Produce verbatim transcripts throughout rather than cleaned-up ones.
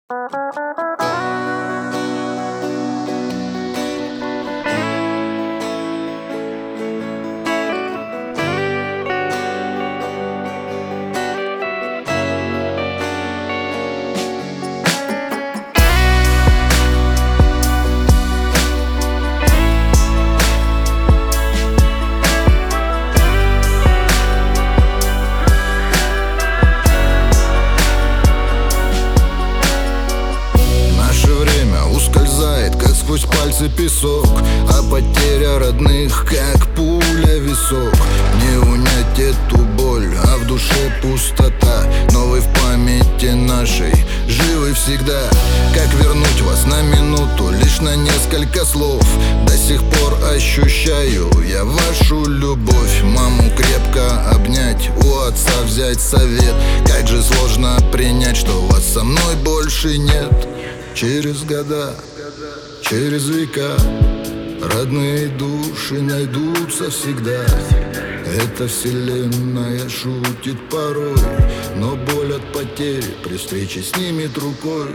Сквозь пальцы песок, а потеря родных, как пуля в висок. Не унять эту боль, а в душе пустота. Но вы в памяти нашей живы всегда. Как вернуть вас на минуту, лишь на несколько слов? До сих пор ощущаю я вашу любовь. Маму крепко обнять, у отца взять совет. Как же сложно принять, что вас со мной больше нет. Через года, через века родные души найдутся всегда. Эта вселенная шутит порой, но боль от потери при встрече снимет рукой.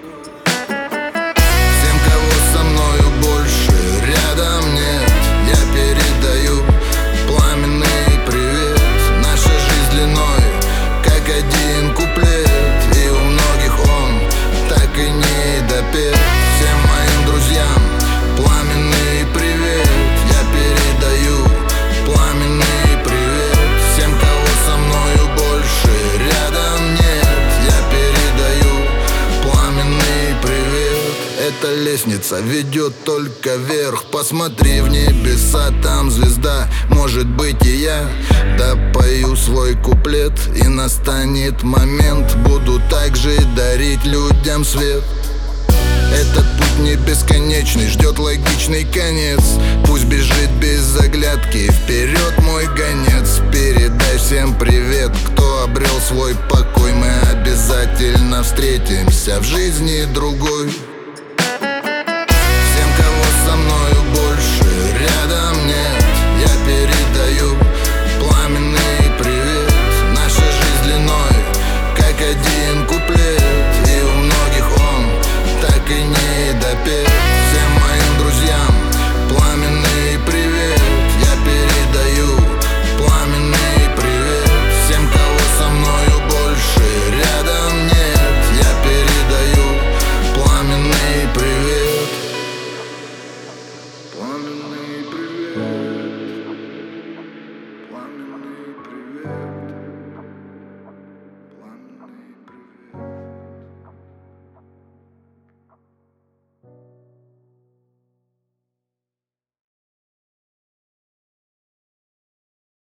Всем, кого со мною больше рядом нет, я передаю пламенный привет. Наша жизнь длиной, как один куплет, и у многих он так и не допет. Всем моим друзьям пламенный привет, я передаю пламенный привет. Всем, кого со мною больше рядом нет, я передаю пламенный привет. Эта лестница ведет только вверх. Посмотри в небеса, там звезда. Может быть, и я допою свой куплет, и настанет момент, буду также дарить людям свет. Этот путь не бесконечный, ждет логичный конец. Пусть бежит без заглядки, вперед мой гонец. Передай всем привет, кто обрел свой покой. Мы обязательно встретимся в жизни другой.